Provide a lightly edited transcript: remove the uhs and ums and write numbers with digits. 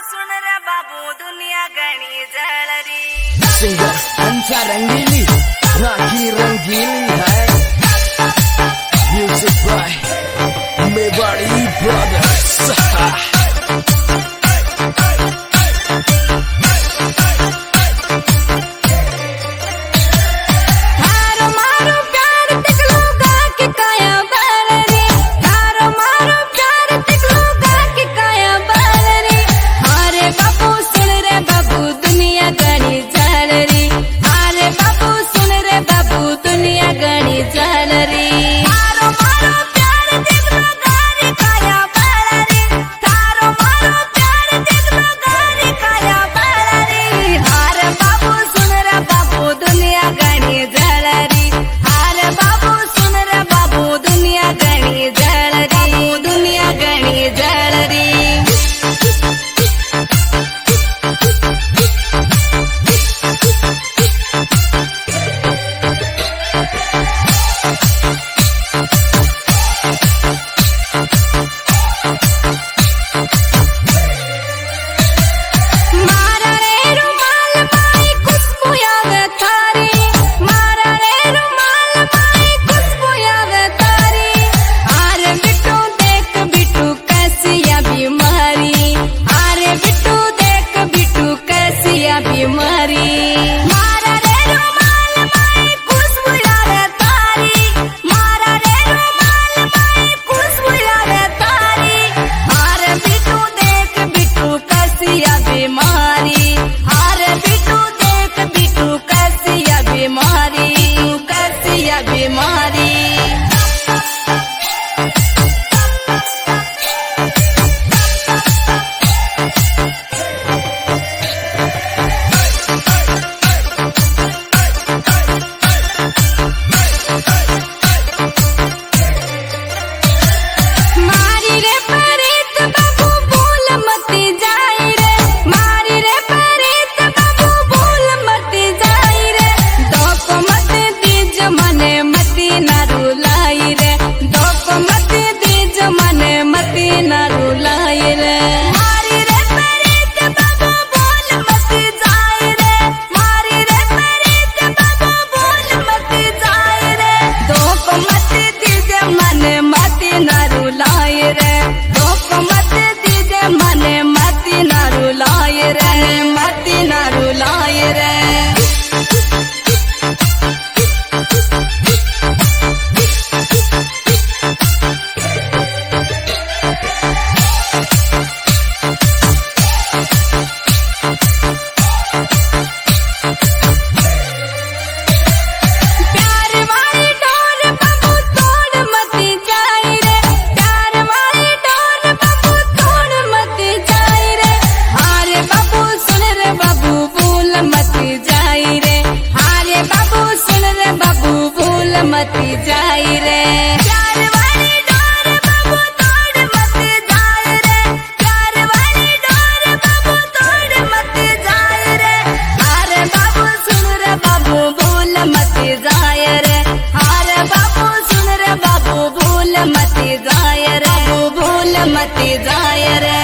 सुन रे बाबू दुनिया गणी जलरी। सिंगर अंचा रंगीली राखी रंगीली है। Music by Mewari brothers. मती जाई रे प्यार वाली डोर बाबू तोड़ मत जाए रे। प्यार वाली डोर बाबू तोड़ मत जाए रे। अरे बाबू सुन रे बाबू भूल मत जाए रे। अरे बाबू सुन रे बाबू भूल मत जाए रे। भूल मत जाए रे।